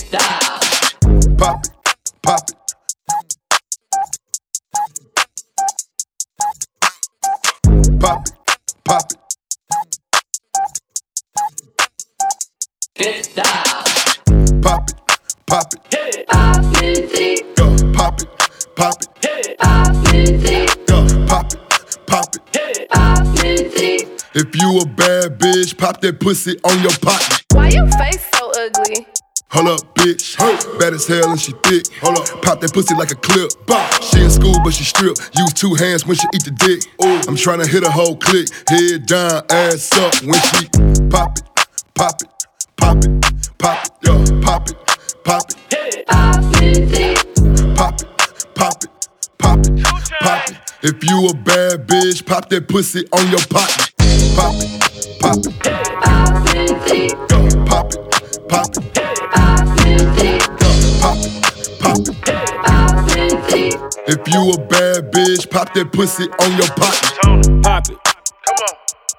style. Pop it, pop it. Pop it, pop it. This style. Pop it, pop it. Pop music. Yo, pop it, pop it. Pop music. Yo, pop it, pop it. Pop music. If you a bad bitch, pop that pussy on your pocket. Why your face so ugly? Hold up, bitch. Bad as hell and she thick. Hold up, pop that pussy like a clip. She in school, but she strip. Use 2 hands when she eat the dick. I'm tryna hit a whole click. Head down, ass up when she pop it, pop it, pop it, pop it, yo, pop it, pop it, Pop music. pop it, pop it, pop it, pop it. If you a bad bitch, pop that pussy on your pocket. Pop it, pop it, Pop music. yo, pop it, pop it, Pop music. yo, pop it, pop it. Pop music. If you a bad bitch, pop that pussy on your pocket. Pop it. Come on.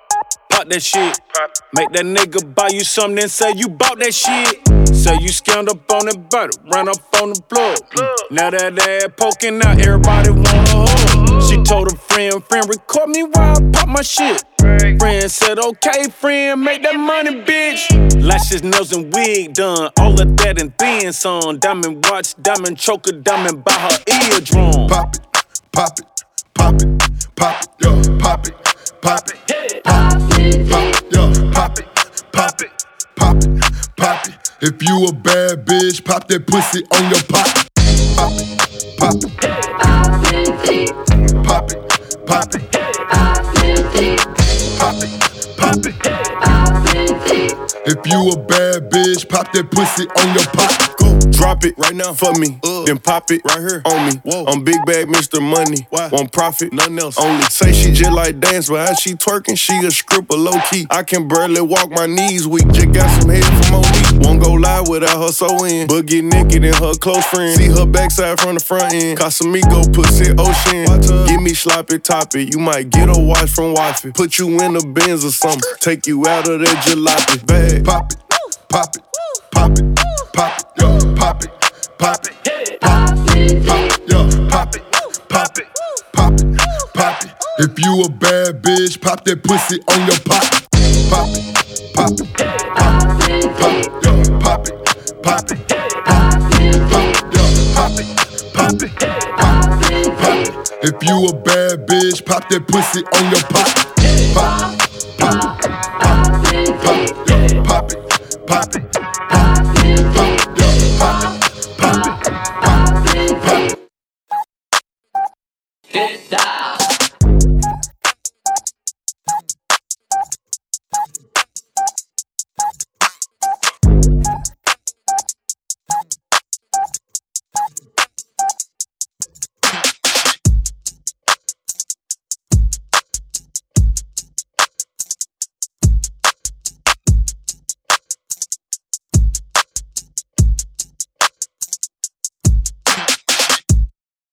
Pop that shit. Make that nigga buy you something and say you bought that shit. Say you scammed up on that butter, ran up on the plug. Now that ass poking out, everybody wanna hug. She told her friend, record me while I pop my shit. Friend said, okay, friend, make that money, bitch. Lashes, nails, and wig done, all of that and then some. Diamond watch, diamond choker, diamond by her eardrum. Pop it, pop it, pop it, pop it, yo, pop it, pop it, Pop music. pop it, yo, pop it, pop it, pop it, pop it. If you a bad bitch, pop that pussy on your pocket. Pop it, pop it, Pop music. pop it, pop it, Pop music. pop it, pop it. Pop music. If you a bad bitch, pop that pussy on your pocket. Drop it right now for me, then pop it right here on me. I'm big bag Mr. Money, won't profit, nothing else. Only say she just like dance, but how she twerking, she a stripper low key. I can barely walk, my knees weak, just got some head from Monique. Won't go live without her so in, but get naked and her close friend. See her backside from the front end, Casamigo pussy ocean. Give me sloppy toppy, you might get a watch from wifey. Put you in a Benz or something, take you out of that jalopy bag. Pop it, pop it, pop it, pop it, yo, pop it, pop it, Pop music. pop it, yo, pop it, pop it, pop it, pop it. If you a bad bitch, pop that pussy on your pocket. Pop it, pop it, Pop music. pop it, yo, pop it, pop it, Pop music. pop it, yo, pop it, pop it, pop it, pop it. If you a bad bitch, pop that pussy on your pocket. Pop it, pop it, pop it, pop it, yo, pop it, pop it, Pop music. pop it, yo, pop it.